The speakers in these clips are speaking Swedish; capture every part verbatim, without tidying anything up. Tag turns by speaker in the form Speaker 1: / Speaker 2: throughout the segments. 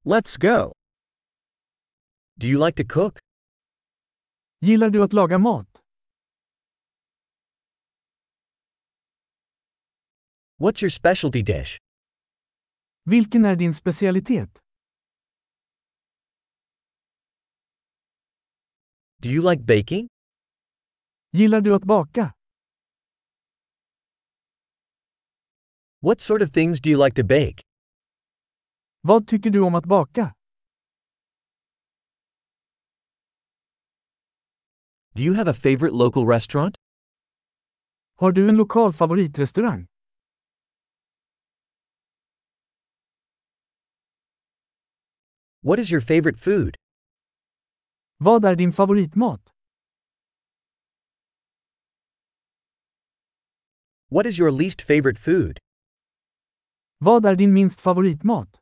Speaker 1: Let's go.
Speaker 2: Do you like to cook?
Speaker 3: Gillar du att laga mat?
Speaker 2: What's your specialty dish?
Speaker 3: Vilken är din specialitet?
Speaker 2: Do you like baking?
Speaker 3: Gillar du att baka?
Speaker 2: What sort of things do you like to bake?
Speaker 3: Vad tycker du om att baka?
Speaker 2: Do you have a favorite local restaurant?
Speaker 3: Har du en lokal favoritrestaurang?
Speaker 2: What is your favorite food?
Speaker 3: Vad är din favoritmat?
Speaker 2: What is your least favorite food?
Speaker 3: Vad är din minst favoritmat?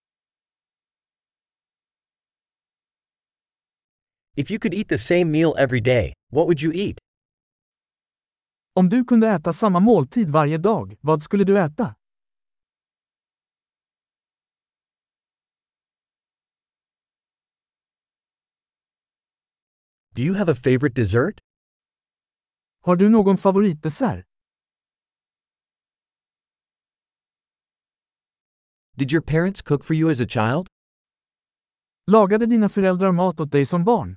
Speaker 2: If you could eat the same meal every day, what would you eat?
Speaker 3: Om du kunde äta samma måltid varje dag, vad skulle du äta?
Speaker 2: Do you have a favorite dessert?
Speaker 3: Har du någon favoritdessert?
Speaker 2: Did your parents cook for you as a child?
Speaker 3: Lagade dina föräldrar mat åt dig som barn?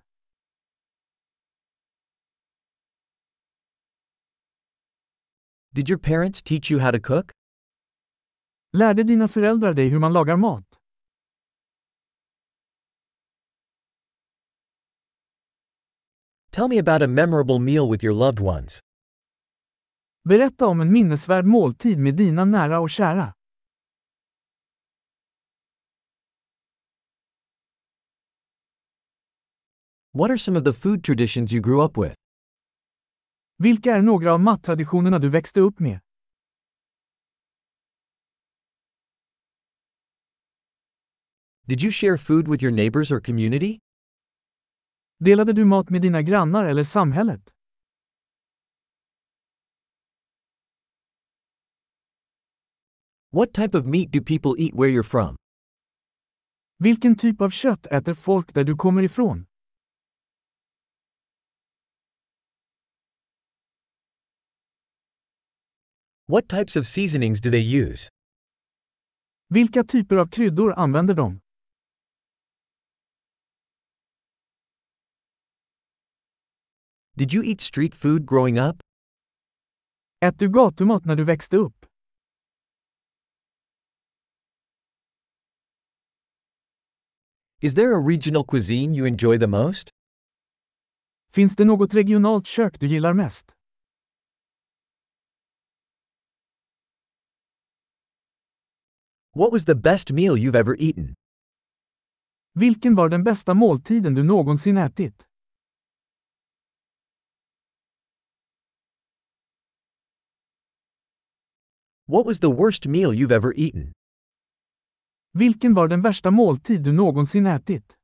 Speaker 2: Did your parents teach you how to cook?
Speaker 3: Lärde dina föräldrar dig hur man lagar mat?
Speaker 2: Tell me about a memorable meal with your loved ones.
Speaker 3: Berätta om en minnesvärd måltid med dina nära och kära.
Speaker 2: What are some of the food traditions you grew up with?
Speaker 3: Vilka är några av mattraditionerna du växte upp med?
Speaker 2: Did you share food with your neighbors or community?
Speaker 3: Delade du mat med dina grannar eller samhället?
Speaker 2: What type of meat do people eat where you're from?
Speaker 3: Vilken typ av kött äter folk där du kommer ifrån?
Speaker 2: What types of seasonings do they use?
Speaker 3: Vilka typer av kryddor använder de?
Speaker 2: Did you eat street food growing up?
Speaker 3: Ät du gatumat när du växte upp?
Speaker 2: Is there a regional cuisine you enjoy the most?
Speaker 3: Finns det något regionalt kök du gillar mest?
Speaker 2: What was the best meal you've ever eaten?
Speaker 3: Vilken var den bästa måltiden du någonsin ätit?
Speaker 2: What was the worst meal you've ever eaten?
Speaker 3: Vilken var den värsta måltid du någonsin ätit?